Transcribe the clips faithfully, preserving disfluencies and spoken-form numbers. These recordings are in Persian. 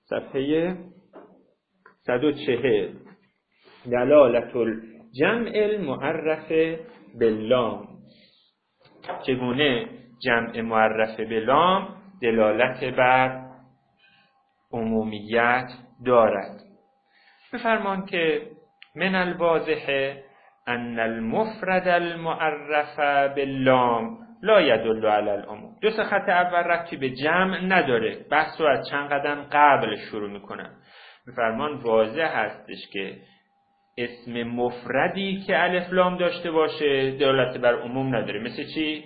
صفحه صد و چهل. دلالت الجمع المعرف باللام. چگونه جمع معرف باللام دلالت بر عمومیت دارد؟ بفرمان که من الواضح ان المفرد المعرف باللام لا يدل على العموم. دو سه خط اول ربطی به جمع نداره، بحث رو از چند قدم قبل شروع میکنم. بفرمان واضح هستش که اسم مفردی که الف لام داشته باشه دلالت بر عموم نداره. مثل چی؟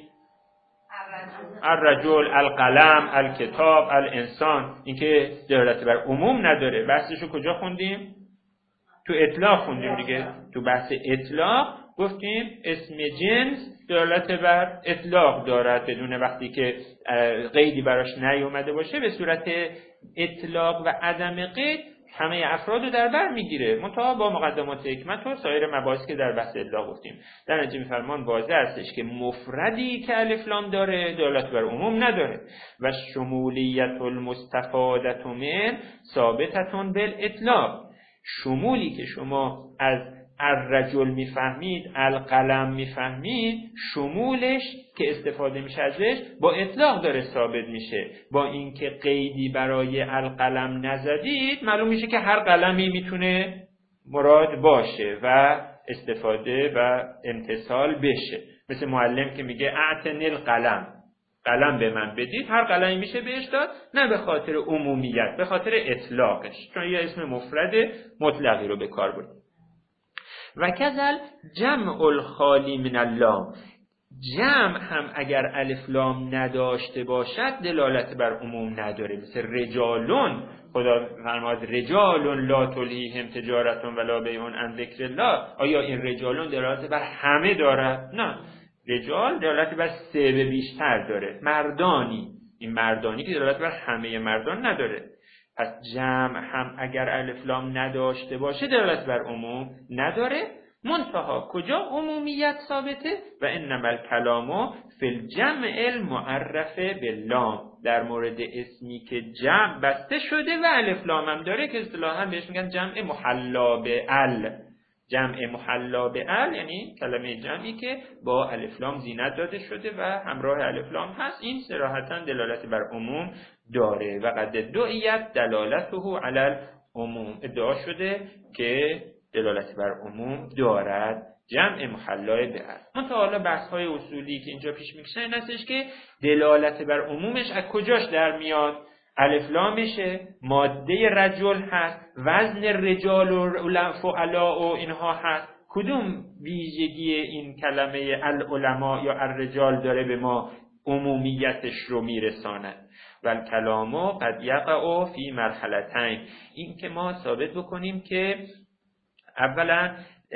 الرجل، القلم، الکتاب، الانسان. این که دلالت بر عموم نداره. بحثشو کجا خوندیم؟ تو اطلاق خوندیم دیگه. تو بحث اطلاق گفتیم اسم جنس دلالت بر اطلاق دارد بدون وقتی که قیدی براش نیومده باشه. به صورت اطلاق و عدم قید همه افراد رو در بر میگیره، منتها با مقدمات حکمت و سایر مباحثی که در بحث اطلاق گفتیم. در نتیجه فرمان واضح هستش که مفردی که الف لام داره دلالت بر عموم نداره و شمولیت المستفاده من ثابته بالاطلاق. شمولی که شما از الرجل میفهمید، القلم میفهمید، شمولش که استفاده میشه ازش با اطلاق داره ثابت میشه. با اینکه قیدی برای القلم نزدید معلوم میشه که هر قلمی میتونه مراد باشه و استفاده و امتثال بشه. مثل معلم که میگه اعطنی القلم، قلم به من بدید، هر قلمی میشه بهش داد، نه به خاطر عمومیت، به خاطر اطلاقش، چون یه اسم مفرد مطلقی رو به کار برد. و کذل جمع الخالی من اللام. جمع هم اگر الف لام نداشته باشد دلالت بر عموم نداره. مثل رجالون، خدا فرماد رجالون لا تلهیهم تجارت ولا بیع عن ذکر الله. آیا این رجالون دلالت بر همه دارد؟ نه، رجال دلالت بر سه به بیشتر داره. مردانی، این مردانی که دلالت بر همه مردان نداره. پس جمع هم اگر الف لام نداشته باشه دلالت بر عموم نداره. منتها کجا عمومیت ثابته؟ و انما الکلام فی الجمع المعرف باللام. در مورد اسمی که جمع بسته شده و الف لام هم داره که اصطلاحا بهش میگن جمع محلا به ال. جمع محلا به ال یعنی کلمه جمعی که با الف لام زینت داده شده و همراه الف لام هست. این صراحتا دلالت بر عموم داره. و قد دعیت دلالته علی العموم. ادعا شده که دلالت بر عموم دارد جمع محلای به ال. منتها حالا بحث های اصولی که اینجا پیش میکشن این هستش که دلالت بر عمومش از کجاش در میاد؟ الف لامشه، ماده رجل هست، وزن رجال و فعلا و اینها هست. کدوم ویژگی این کلمه العلماء یا الرجال داره به ما عمومیتش رو میرساند؟ و الکلام قد یقع فی مرحلتین. این که ما ثابت بکنیم که اولا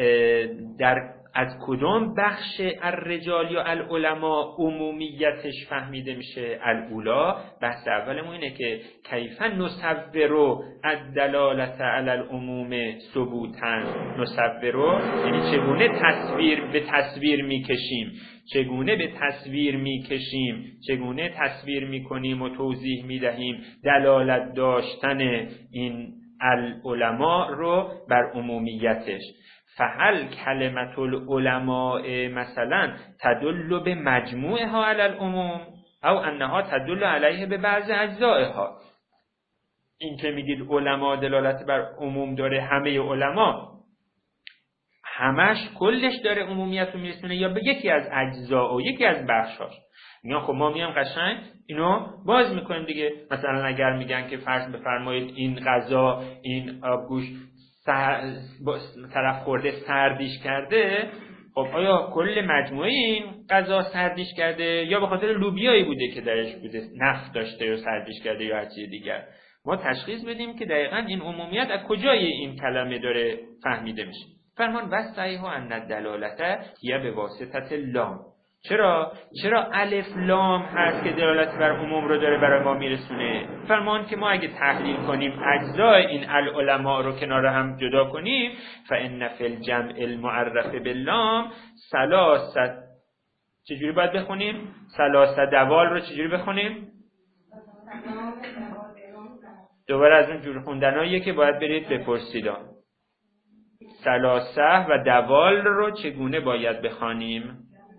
در از کدام بخش الرجال یا العلماء عمومیتش فهمیده میشه؟ الاولا، بحث اولمون اینه که کیف نصور الدلالت علی العموم ثبوتا. نصور یعنی چگونه تصویر به تصویر میکشیم، چگونه به تصویر میکشیم، چگونه تصویر میکنیم و توضیح میدهیم دلالت داشتن این العلماء رو بر عمومیتش. فهل کلمت العلماء مثلا تدل به مجموعها علی العموم او انها تدل علیه به بعض اجزائها؟ این که میگید علما دلالت بر عموم داره، همه علما همش کلش داره عمومیت رو میرسونه یا به یکی از اجزا و یکی از بخشاش؟ میگن خب ما میام قشنگ اینو باز میکنیم دیگه. مثلا اگر میگن که فرض بفرمایید این غذا، این آبگوش سر... طرف خورده سردیش کرده، خب آیا کل مجموعه این غذا سردیش کرده یا به خاطر لوبیایی بوده که درش بوده نفت داشته یا سردیش کرده یا هر چیز دیگر؟ ما تشخیص بدیم که دقیقاً این عمومیت از کجای این کلمه داره فهمیده میشه. فرمان وصیح ان الدلالت هی به واسطه لام. چرا؟ چرا الف لام هست که دلالت بر عموم رو داره برای ما میرسونه؟ فرمان که ما اگه تحلیل کنیم اجزای این العلماء رو کنار هم جدا کنیم، فان فی الجمع المعرف باللام ثلاثه. چجوری باید بخونیم؟ ثلاثه دوال رو چجوری بخونیم؟ دوباره از اون جور خوندناییه که باید برید بپرسید. ثلاثه و دوال رو چگونه باید بخوانیم؟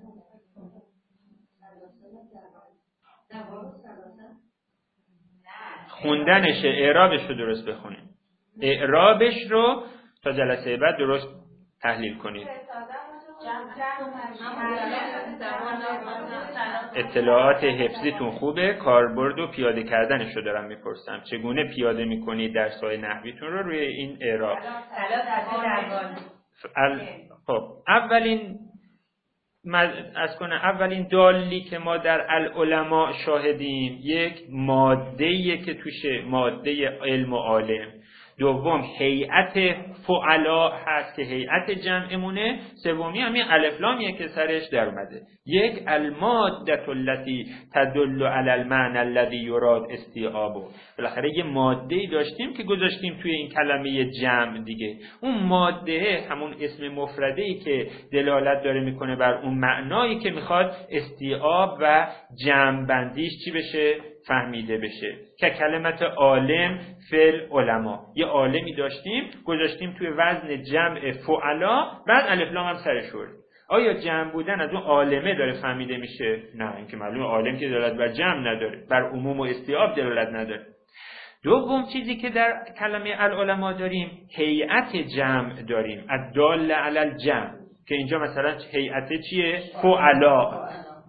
خوندنشه، اعرابش رو درست بخونیم. اعرابش رو تا جلسه بعد درست تحلیل کنید. اطلاعات حفظیتون خوبه، کاربرد و پیاده کردنش رو دارم میپرسم. چگونه پیاده میکنید درس‌های نحویتون رو روی این اعراب؟ خب اولین از کنه اولین دالی که ما در العلماء شاهدیم یک ماده‌ایه که توشه ماده علم و عالم، دوم هیئت فعلا هست که هیئت جمعمونه، سومی همین الف لامیه که سرش در اومده. یک الماده التي تدل علی المعنى الذي يراد استیعابه. بالاخره یه ماده‌ای داشتیم که گذاشتیم توی این کلمه جمع دیگه. اون ماده همون اسم مفرده‌ای که دلالت داره میکنه بر اون معنایی که میخواد استیعاب و جمع بندیش چی بشه؟ فهمیده بشه. که کلمت عالم فعل علما، یه عالمی داشتیم گذاشتیم توی وزن جمع فعلا، بعد الف لام هم سرش آوردیم. آیا جمع بودن از اون عالمه داره فهمیده میشه؟ نه، اینکه معلومه عالم که دلالت بر جمع نداره، بر عموم و استیعاب دلالت نداره. دوم چیزی که در کلمه العلماء داریم هیئت جمع داریم، الدال علی الجمع، که اینجا مثلا هیئت چیه؟ فعلا.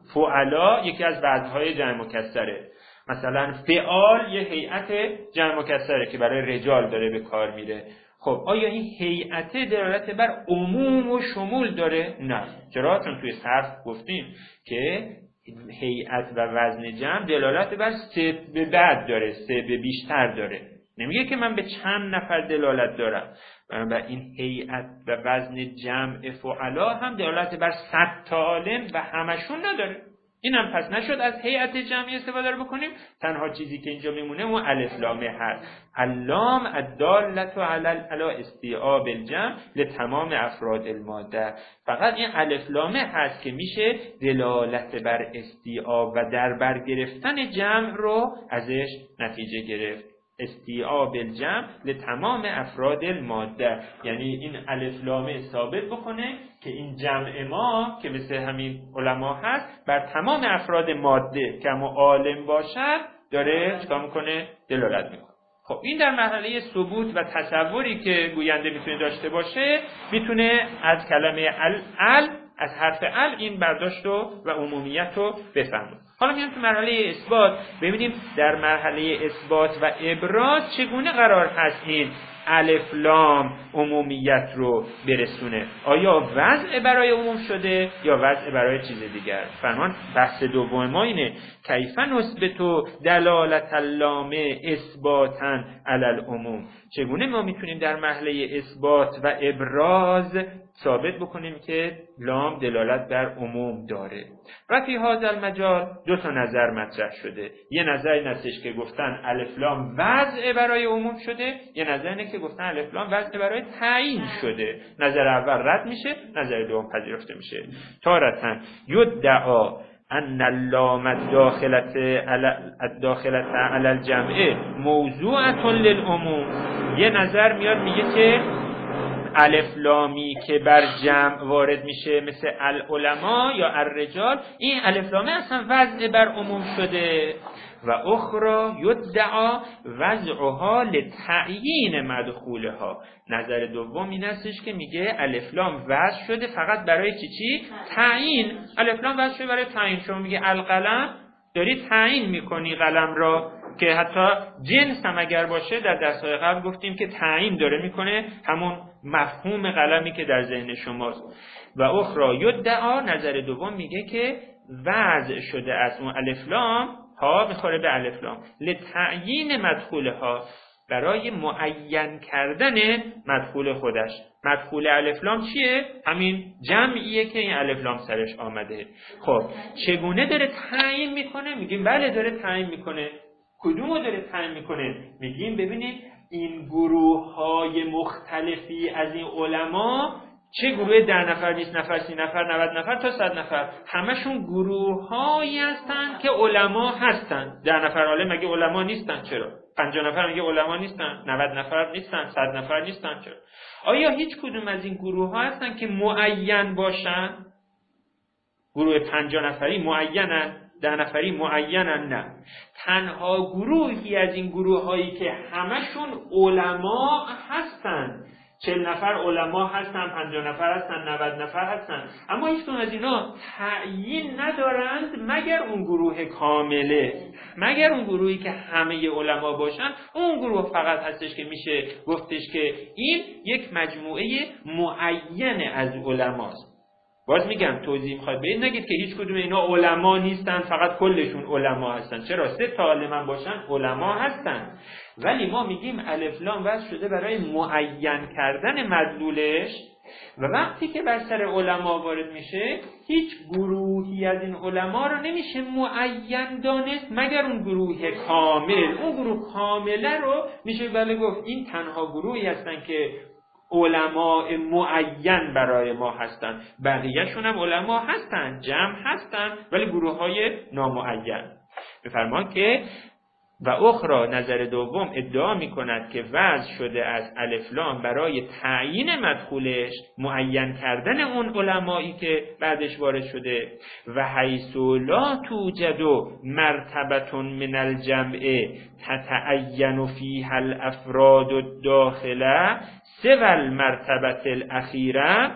فعلا یکی از وزن‌های جمع مکسره. مثلا فعال یه هیئت جمع مکسره که برای رجال داره به کار میره. خب آیا این هیئت دلالت بر عموم و شمول داره؟ نه. چرا؟ چون توی صرف گفتیم که هیئت و وزن جمع دلالت بر سه به بعد داره، سه به بیشتر داره. نمیگه که من به چند نفر دلالت دارم. بنابراین این هیئت و وزن جمع فعلا هم دلالت بر صد تا عالم و همشون نداره. اینم پس نشد از هیئت جمعی استفاده رو بکنیم. تنها چیزی که اینجا میمونه اون الف لامه هست. اللام الدالة علی استیعاب الجمع لتمام افراد الماده. فقط این الف لامه هست که میشه دلالت بر استیعاب و در بر گرفتن جمع رو ازش نتیجه گرفت. استیعاب الجمع لتمام افراد الماده، یعنی این الف لامه ثابت بکنه که این جمع ما که مثل همین علما هست بر تمام افراد ماده که همون عالم باشد داره چیکار میکنه؟ دلالت میکنه. خب این در مرحله ثبوت و تصوری که گوینده میتونه داشته باشه، میتونه از کلمه ال ال از حرف ال این برداشت و, و عمومیت رو بفهمه. حالا میام تو مرحله اثبات ببینیم در مرحله اثبات و ابراز چگونه قرار هست این الف لام عمومیت رو برسونه. آیا وضع برای عموم شده یا وضع برای چیز دیگر؟ فرمان بحث دوم ما اینه کیف نثبت دلالت اللام اثباتا علی العموم. چگونه ما میتونیم در مرحله اثبات و ابراز ثابت بکنیم که لام دلالت بر عموم داره. و فی هذا المجال دو تا نظر مطرح شده. یه نظر این هستش که گفتن الف لام وضع برای عموم شده، یه نظر اینه که گفتن الف لام وضع برای تعیین شده. نظر اول رد میشه، نظر دوم پذیرفته میشه. تارةً یدعا ان اللام الداخلة الداخلة علی الجمع موضوعة للعموم. یه نظر میاد میگه که الف لامی که بر جمع وارد میشه مثل العلماء یا الرجال، این الف لامه اصلا وضع بر عموم شده. و اخرى یدعا وضعها لتعیین مدخولها. نظر دوم این هستش که میگه الف لام وضع شده فقط برای چی چی؟ تعیین. الف لام وضع شده برای تعیین. شما میگه القلم، داری تعیین میکنی قلم را، که حتی جنس هم اگر باشه در درس‌های قبل گفتیم که تعیین داره میکنه همون مفهوم قلمی که در ذهن شماست. و اخرى یدعا، نظر دوم میگه که وضع شده از اون الف لام ها میخوره به الف لام لتعیین مدخولها، برای معین کردن مدخول خودش. مدخول الف لام چیه؟ همین جمعیه که این الف لام سرش آمده. خب چگونه داره تعیین میکنه؟ میگیم بله داره تعیین میکنه. کدومو داره تعیین میکنه؟ میگیم ببینید این گروه های مختلفی از این علما، چه گروه ده نفر، بیست نفر، سی نفر، نود نفر تا صد نفر، همشون گروه هایی هستن که علما هستن. ده نفر عالم مگه علما نیستن؟ چرا؟ پنجاه نفر میگه علما نیستن، نود نفر نیستن، صد نفر نیستن. چرا؟ آیا هیچ کدوم از این گروه ها هستن که معین باشن؟ گروه پنجاه نفری معینن، ده نفری معینن؟ نه. تنها گروهی از این گروه هایی که همشون علما هستن، چهل نفر علما هستن، پنجاه نفر هستن، نود نفر هستن، اما هیچ کدوم از اینا تعیین ندارند مگر اون گروه کامله، مگر اون گروهی که همه علما باشن. اون گروه فقط هستش که میشه گفتش که این یک مجموعه معین از علماست. باز میگم توضیح میخواد بدید، نگید که هیچ کدوم اینا علما نیستن، فقط کلشون علما هستن. چرا؟ سه تا عالم باشن علما هستن، ولی ما میگیم الف لام وصل شده برای معین کردن مدلولش، و وقتی که بر سر علما وارد میشه هیچ گروهی از این علما رو نمیشه معین دانست مگر اون گروه کامل. اون گروه کامله رو میشه بله گفت این تنها گروهی هستن که علماء معین برای ما هستن. بقیه‌شون هم علما هستن، جمع هستن، ولی گروه‌های نامعین. بفرمان که و اخرى، نظر دوم ادعا می‌کند که وضع شده از الف لام برای تعیین مدخولش، معین کردن اون علمایی که بعدش وارد شده. و حیث لا توجد مرتبه من الجمع تتعین فيها الافراد الداخله سوى المرتبه الاخيره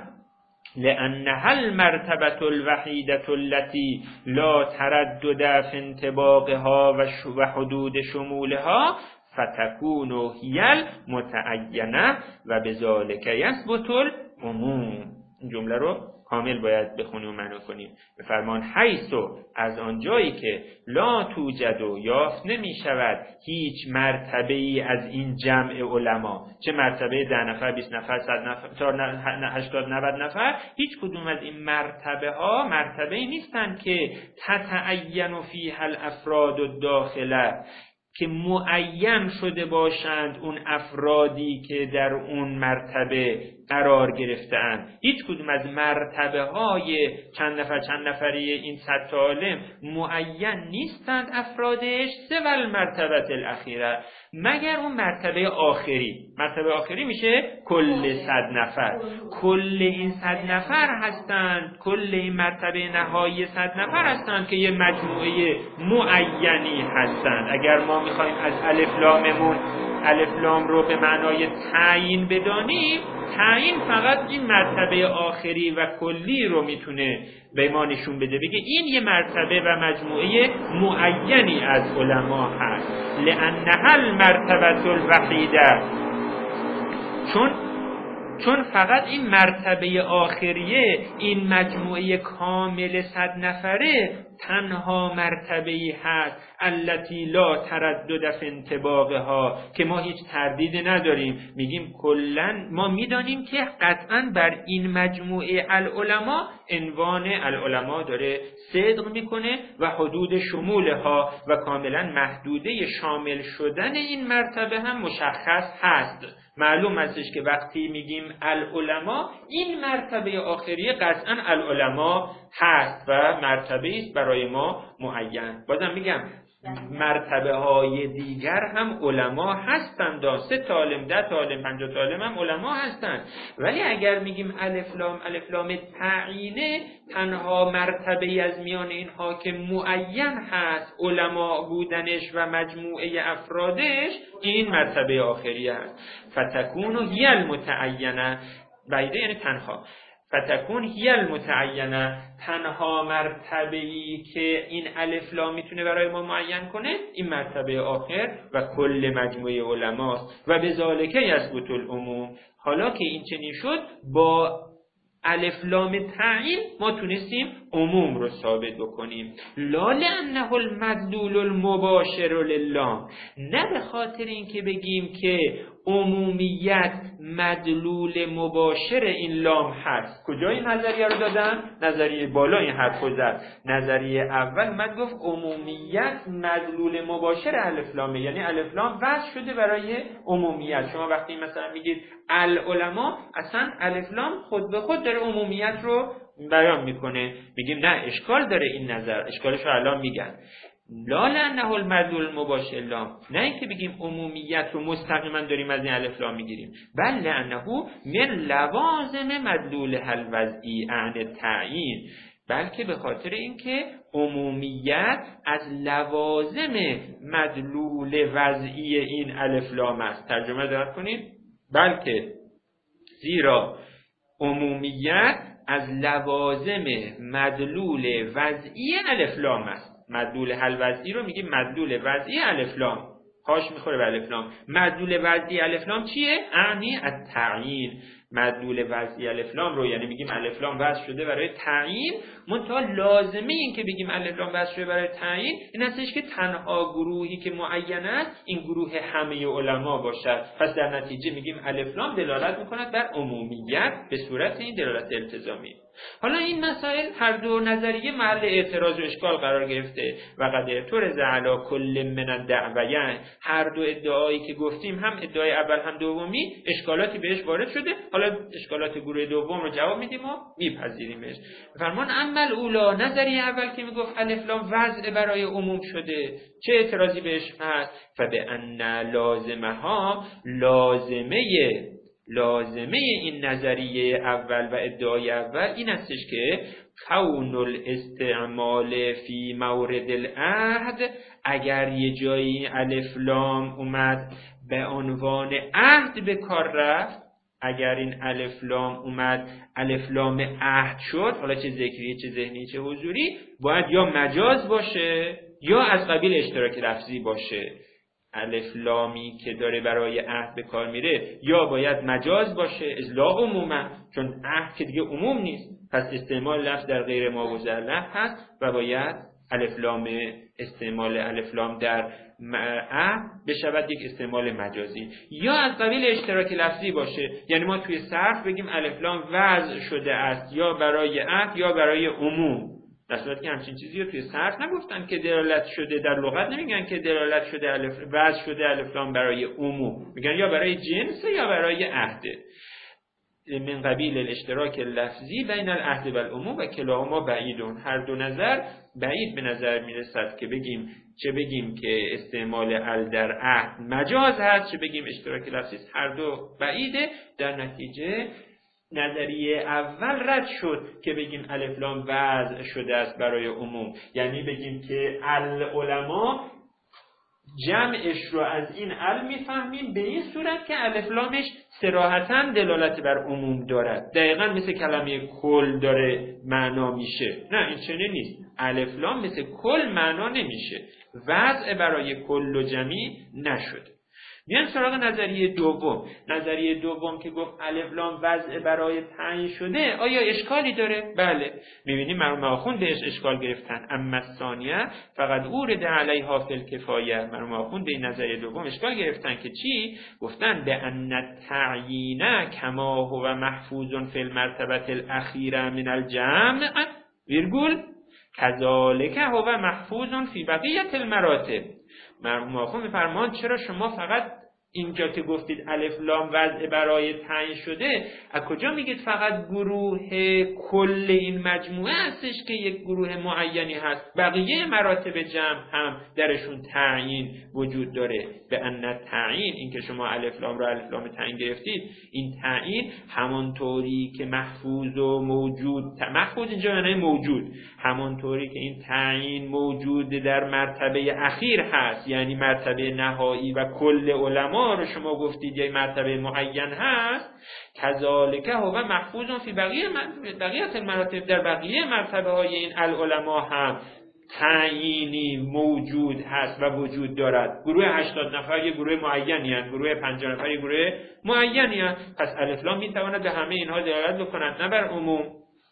لأنها المرتبة الوحيدة التي لا تردد في انطباقها و حدود شمولها فتكون هي المتعینه و بذلك يثبت العموم. این جمله رو کامل باید بخونیم و معنی کنیم. به فرمان حیثو، از آنجایی که لا توجد و یافت نمی شود هیچ مرتبه ای از این جمع علما، چه مرتبه ده نفر، بیست نفر، صد نفر، هشتاد نود نفر، هیچ کدوم از این مرتبه ها مرتبه ای نیستند که تتعین فیها الافراد الداخله، که معین شده باشند اون افرادی که در اون مرتبه قرار گرفته‌اند. هیچ کدوم از مرتبه های چند نفر چند نفری این صد تا عالم معین نیستند افرادش، سوى المرتبه الاخیره، مگر اون مرتبه آخری. مرتبه آخری میشه کل صد نفر. کل این صد نفر هستند، کل این مرتبه نهایی صد نفر هستند که یه مجموعه معینی هستند. اگر ما میخوایم از الف لاممون الف لام رو به معنای تعیین بدانیم، تعیین فقط این مرتبه آخری و کلی رو میتونه به ما نشون بده، بگه این یه مرتبه و مجموعه معینی از علما هست. لأنها المرتبه الوحیده، چون چون فقط این مرتبه آخریه، این مجموعه کامل صد نفره تنها مرتبه‌ای هست التي لا تردد فی انطباقها، که ما هیچ تردید نداریم، میگیم کلا ما میدانیم که قطعا بر این مجموعه العلماء عنوان العلماء داره صدق میکنه و حدود شمولها و کاملا محدوده شامل شدن این مرتبه هم مشخص هست. معلوم استش که وقتی میگیم العلماء، این مرتبه آخری قطعا العلماء هست و مرتبه است برای ما معین. بازم میگم مرتبه های دیگر هم علما هستند، سه تا عالم، ده تا عالم، پنجاه تا عالم هم علما هستند، ولی اگر میگیم الف لام الف لام تعیینه، تنها مرتبه از میان اینها که معین هست علما بودنش و مجموعه افرادش، این مرتبه آخری هست. فتکون هی المتعینه، بعیده یعنی تنها، فتکون هی المتعینه، تنها مرتبه‌ای که این الف لام میتونه برای ما معین کنه این مرتبه آخر و کل مجموعه علماست. و بذالک یثبت العموم، حالا که این چنین شد با الف لام تعیین ما تونستیم عموم رو ثابت بکنیم. لا لانه المدلول المباشر للام، نه به خاطر اینکه بگیم که عمومیت مدلول مباشر این لام هست. کجا این نظریه رو دادن؟ نظریه بالا این حرف رو زد. نظریه اول من گفت عمومیت مدلول مباشر الف لامه، یعنی الف لام وضع شده برای عمومیت. شما وقتی مثلا میگید العلماء، اصلا الف لام خود به خود داره عمومیت رو بیان میکنه. میگیم نه، اشکال داره این نظر، اشکالش رو الان میگن. لا لانه المدلول المباشر لام، نه اینکه بگیم عمومیت رو مستقیما داریم از این الف لام میگیریم، بل لانه من لوازم مدلول الوضعی عن تعیین، بلکه به خاطر اینکه عمومیت از لوازم مدلول وضعی این الف لام است. ترجمه دقت کنید، بلکه زیرا عمومیت از لوازم مدلول وضعی الف لام است. مدلول حل وضعی رو میگیم مدلول وضعی الف لام، پاش میخوره به الف لام. مدلول وضعی الف لام چیه؟ اعنی التعیین. مدلول وضعی الف لام رو یعنی میگیم الف لام وضع شده برای تعیین، منتها لازمه این که بگیم الف لام وضع شده برای تعیین این هستش که تنها گروهی که معین است این گروه همه علما باشد. پس در نتیجه میگیم الف لام دلالت میکند بر عمومیت به صورت این دلالت التزامی. حالا این مسائل هر دو نظریه محل اعتراض و اشکال قرار گرفته و قد اعترض علی کل من الدعویین، هر دو ادعایی که گفتیم هم ادعای اول هم دومی اشکالاتی بهش وارد شده. حالا اشکالات گروه دوم رو جواب میدیم و میپذیریمش. فرمان اما الاولا، نظریه اول که میگفت الف لام وضع برای عموم شده، چه اعتراضی بهش هست؟ فبأن لازمها، لازمه لازمه این نظریه اول و ادعای اول این استش که کون الاستعمال فی مورد العهد، اگر یه جایی الف لام اومد به عنوان عهد به کار رفت، اگر این الف لام اومد الف لام عهد شد، حالا چه ذکری چه ذهنی چه حضوری، باید یا مجاز باشه یا از قبیل اشتراک لفظی باشه. الف لامی که داره برای عهد به کار میره یا باید مجاز باشه، اصلاح عموما، چون عهد که دیگه عموم نیست، پس استعمال لفظ در غیر ما وزرلح هست و باید الف لام استعمال الف لام در عهد بشود یک استعمال مجازی، یا از قبیل اشتراک لفظی باشه، یعنی ما توی صرف بگیم الف لام وضع شده است یا برای عهد یا برای عموم، در صورتی که همچین چیزی رو توی صرف نگفتن که دلالت شده، در لغت نمیگن که دلالت شده الف وضع شده الف لام برای عموم، میگن یا برای جنس یا برای عهده. من قبیل الاشتراک لفظی بین العهد و العموم و کلاهما بعیدون، هر دو نظر بعید به نظر میرسد که بگیم چه بگیم که استعمال ال در عهد مجاز هست، چه بگیم اشتراک لفظی، هر دو بعیده. در نتیجه نظریه اول رد شد که بگیم الف لام وضع شده است برای عموم، یعنی بگیم که العلماء جمعش رو از این ال میفهمیم به این صورت که الف لامش صراحتاً دلالت بر عموم دارد، دقیقاً مثل کلمه کل داره معنا میشه. نه، این چنین نیست. الف لام مثل کل معنا نمیشه، وضع برای کل و جمعی نشده. میان سراغ نظریه دوم. نظریه دوم که گفت الف لام وضع برای تعیین شده، آیا اشکالی داره؟ بله. میبینیم مرحوم آخوند بهش اشکال گرفتن. اما الثانیه فقط اورد علیها فی الکفایه. مرحوم آخوند به این نظریه دوم اشکال گرفتن که چی؟ گفتن به ان التعیین کما هو محفوظ فی المرتبه الاخیره من الجمع ویرگول کذالک هو محفوظ فی بقیه المراتب. مرحوم آخوند میفرمان چرا شما فقط اینجا که گفتید الف لام وضع برای تعیین شده، از کجا میگید فقط گروه کل این مجموعه هستش که یک گروه معینی هست؟ بقیه مراتب جمع هم درشون تعیین وجود داره. به ان تعیین، این که شما الف لام رو الف لام تعیین گرفتید، این تعیین همانطوری که محفوظ و موجود، محفوظ اینجا معنی موجود، همانطوری که این تعیین موجود در مرتبه اخیر هست، یعنی مرتبه نهایی و کل علما رو شما گفتید یک مرتبه معین هست، کذالک هو محفوظ فی بقیه بقیه المراتب، در بقیه مرتبه های این العلماء هم تعیینی موجود هست و وجود دارد. گروه هشتاد نفر یک گروه معینی هست، گروه پنجاه نفر یک گروه معینی هست. پس الف لام میتواند به همه اینها دلالت بکند، نه بر عموم.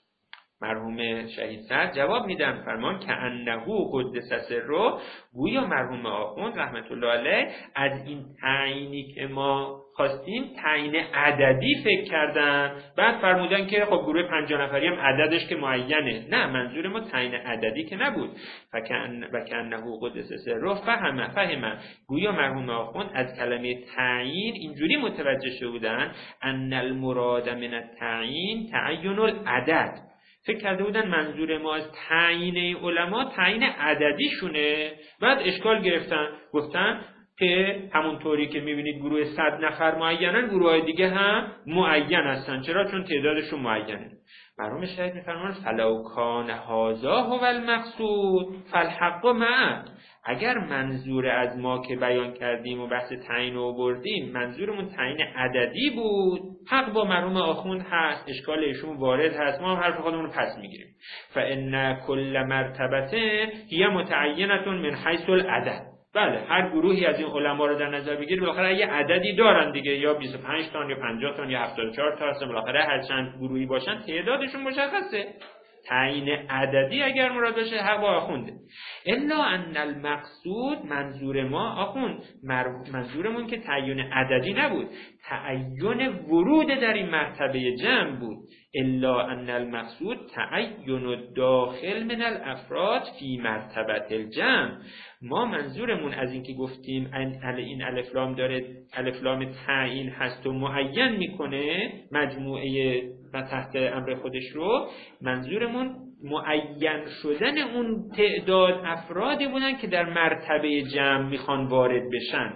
مرحوم شهید سعد جواب میدن، فرمان که انه قدس سره، گویا مرحوم آخوند رحمت الله علیه از این تعیینی که ما خواستیم تعیین عددی فکر کردن، بعد فرمودن که خب گروه پنجاه نفری هم عددش که معینه. نه، منظور ما تعیین عددی که نبود. فکن و کنه قدس سره فهم فهم گویا مرحوم آخوند از کلمه تعیین اینجوری متوجه شدن ان المراد من التعیین تعین العدد، فکر کرده بودن منظور ما از تعیین علما تعیین عددیشونه. بعد اشکال گرفتن، گفتن که همونطوری که میبینید گروه صد نفر معینن، گروه های دیگه هم معین هستن. چرا؟ چون تعدادشون معینه. مرحوم شهید میفرمان فلو کان هذا هو المقصود فالحق معه. اگر منظور از ما که بیان کردیم و بحث تعیین رو بردیم منظورمون تعیین عددی بود، حق با مرحوم آخوند هست، اشکال ایشون وارد هست، ما هم حرف خودمون رو پس میگیریم. فان کل مرتبه هی متعینه من حیث العدد. بله، هر گروهی از این علما رو در نظر بگیرید بالاخره یه عددی دارن دیگه، یا بیست و پنج تا یا پنجاه تا یا هفتاد و چهار تا هستن، بالاخره هر چند گروهی باشن تعدادشون مشخصه. تعیین عددی اگر مراد باشه حق با آخونده. الا ان المقصود، منظور ما آخوند، منظورمون که تعیین عددی نبود، تعیین ورود در این مرتبه جمع بود. الا ان المقصود تعیین الداخل من الافراد فی مرتبه الجمع. ما منظورمون از این که گفتیم این الف لام داره، الف لام تعیین هست و معین میکنه مجموعه و تحت امر خودش رو، منظورمون معین شدن اون تعداد افرادی بودن که در مرتبه جمع میخوان وارد بشن.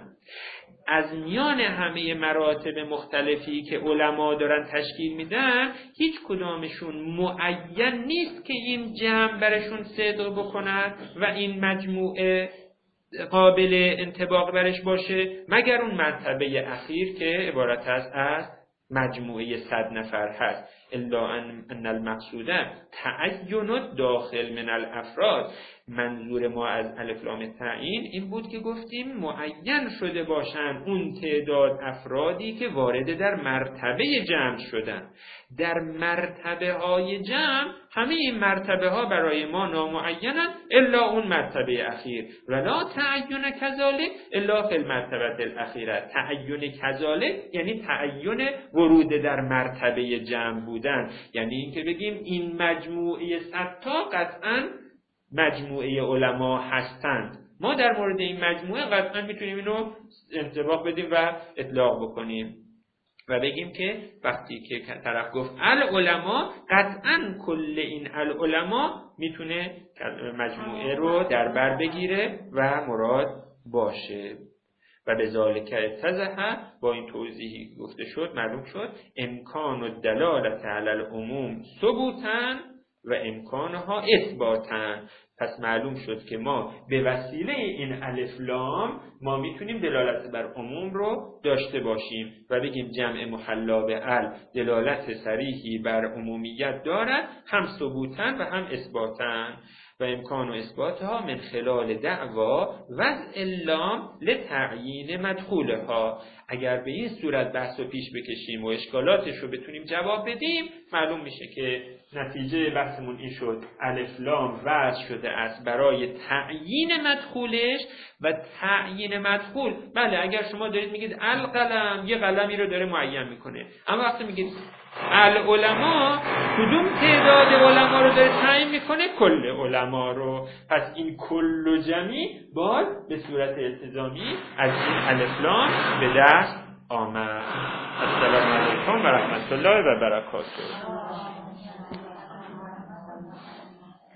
از میان همه مراتب مختلفی که علما دارن تشکیل میدن، هیچ کدامشون معین نیست که این جمع برشون صدق بکنن و این مجموعه قابل انطباق برش باشه، مگر اون مرتبه اخیر که عبارت است از مجموعه صد نفر هست. الا ان المقصود تعین داخل من الافراد. منظور ما از الف لام تعیین این بود که گفتیم معین شده باشن اون تعداد افرادی که وارد در مرتبه جمع شدن. در مرتبه های جمع همه این مرتبه ها برای ما نامعینن الا اون مرتبه اخیر. ولا تعین کذالک الا فی المرتبه الاخیره. تعین کذالک یعنی تعین ورود در مرتبه جمع بودن، یعنی اینکه بگیم این مجموعه صد تا قطعاً مجموعه علما هستند. ما در مورد این مجموعه قطعاً میتونیم اینو انطباق بدیم و اطلاق بکنیم و بگیم که وقتی که طرف گفت العلماء، قطعاً کل این العلماء میتونه مجموعه رو در بر بگیره و مراد باشه. و به ذالک اتضح، با این توضیحی گفته شد معلوم شد امکان الدلالة علی العموم ثبوتاً و امکانها اثباتاً. پس معلوم شد که ما به وسیله این الف لام ما میتونیم دلالت بر عموم رو داشته باشیم و بگیم جمع محلا به ال دلالت صریحی بر عمومیت دارد، هم ثبوتاً و هم اثباتاً. و امکان و اثباتها من خلال دعوا وضع اللام لتعیین مدخولها. اگر به این صورت بحث و پیش بکشیم و اشکالاتش رو بتونیم جواب بدیم، معلوم میشه که نتیجه بحثمون این شد الف لام وضع شده است برای تعیین مدخولش. و تعیین مدخول، بله اگر شما دارید میگید القلم، یه قلمی رو داره معین میکنه، اما وقتی میگید العلماء، کدوم تعداد علما رو داره تعیین میکنه؟ کل علما رو. پس این کل و جمعی باز به صورت التزامی از این الف لام به دست آمد. السلام علیکم و رحمت الله و برکاته.